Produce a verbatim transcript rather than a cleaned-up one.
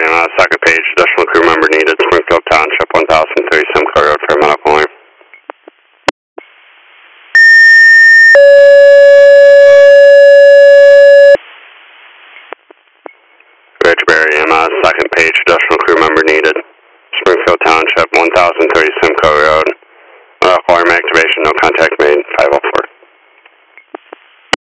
M S, second page, additional crew member needed, Springfield Township, one thousand thirty Simcoe Road for medical only. Ridgeberry M S, second page, additional crew member needed, Springfield Township, one thousand thirty Simcoe Road. Medical alarm activation, no contact made, five oh four.